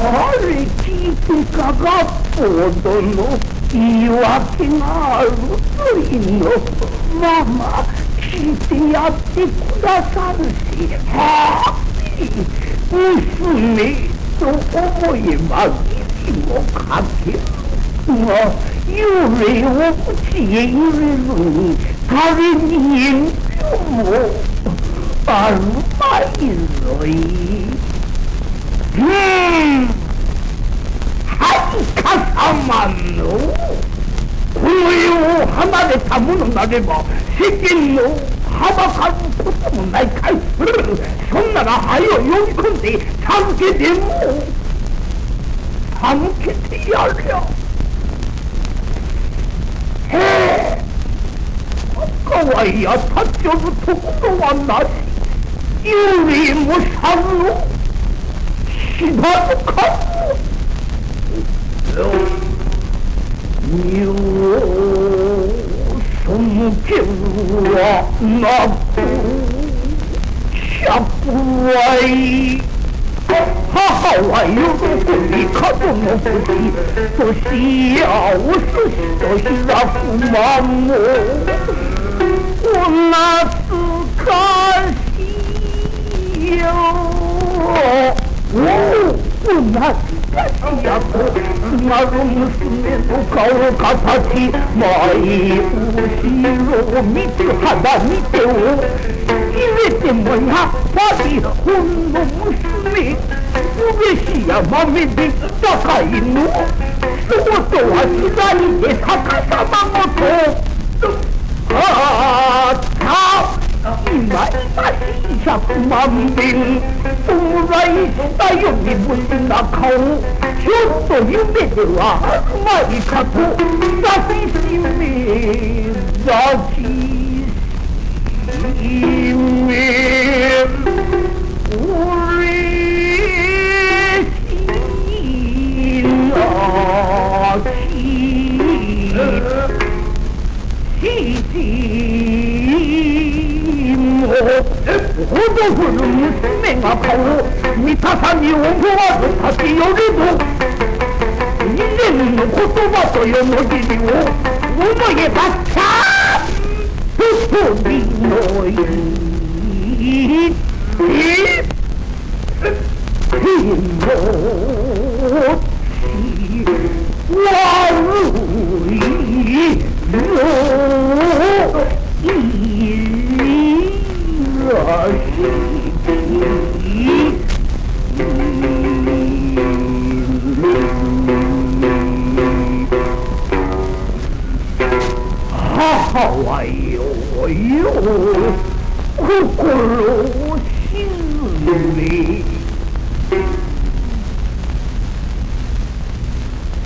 あれ聞いてかがほどの言い訳があるといいの。まあまあ聞いてやってくださるし、はあ娘と思えば義理もかけるが、幽霊を口へ入れずに誰に遠慮もあるまいぞい。はいか様のこの世を離れたものなれば世間のはばかることもないかい。そんなら早を呼び込んで授けても授けてやるよ。へえ、赤ワイや立ち寄るところはなし。幽霊も猿を縛るかも。身を背けるはなく百倍母は喜び角の口としやお寿司と開く間もお懐かしいよ。お懐かしやと津軽娘の顔形前後ろ三つ肌見てを入れてもやっぱりほんの娘嬉しや豆で高いのそうとは次第で逆さまごとあった今し100万遍おらいしたよ身分な顔ちょっと夢ではあるまいかと抱きしめ抱きしめ嬉しい泣きほどふる娘が顔見たさに思わず立ち寄れど以前の言葉と世の義理を思えばちゃんと飛びのいて手のち悪いの母はよよ心を沈め